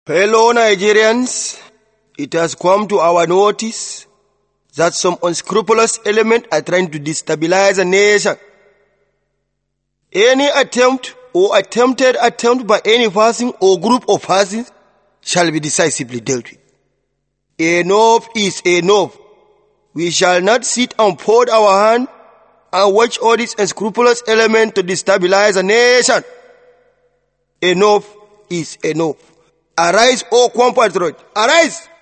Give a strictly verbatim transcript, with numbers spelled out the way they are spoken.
Fellow Nigerians, it has come to our notice that some unscrupulous elements are trying to destabilize the nation. Any attempt or attempted attempt by any person or group of persons shall be decisively dealt with. Enough is enough. We shall not sit and fold our hand and watch all these unscrupulous elements to destabilize the nation. Enough is enough. Arise, O compatriot, arise!